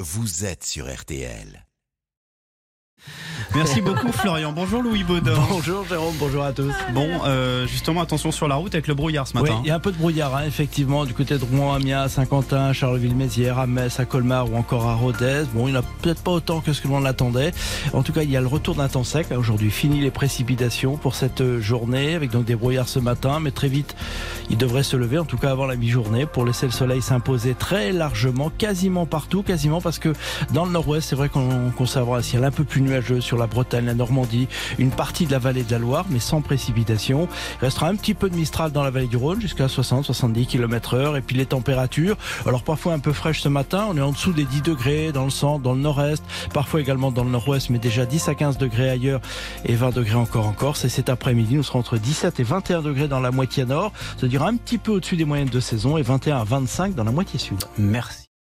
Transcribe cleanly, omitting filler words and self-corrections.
vous êtes sur RTL. Merci beaucoup Florian. Bonjour Louis Baudin. Bonjour Jérôme, bonjour à tous. Bon, justement, attention sur la route avec le brouillard ce Oui, matin. il y a un peu de brouillard, effectivement, du côté de Rouen, Amiens, Saint-Quentin, Charleville-Mézières, à Metz, à Colmar ou encore à Rodez. Bon, il n'y en a peut-être pas autant que ce que l'on attendait. En tout cas, il y a le retour d'un temps sec. Aujourd'hui, fini les précipitations pour cette journée, avec donc des brouillards ce matin, mais très vite, il devrait se lever, en tout cas avant la mi-journée, pour laisser le soleil s'imposer très largement, quasiment partout, quasiment parce que dans le nord-ouest, c'est vrai qu'on conservera un ciel un peu plus nuageux sur la Bretagne, la Normandie, une partie de la vallée de la Loire, mais sans précipitation. Il restera un petit peu de Mistral dans la vallée du Rhône, jusqu'à 60-70 km/h. Et puis les températures, alors parfois un peu fraîches ce matin, on est en dessous des 10 degrés dans le centre, dans le nord-est, parfois également dans le nord-ouest, mais déjà 10 à 15 degrés ailleurs et 20 degrés encore en Corse. Et cet après-midi, nous serons entre 17 et 21 degrés dans la moitié nord, c'est-à-dire un petit peu au-dessus des moyennes de saison, et 21 à 25 dans la moitié sud. Merci.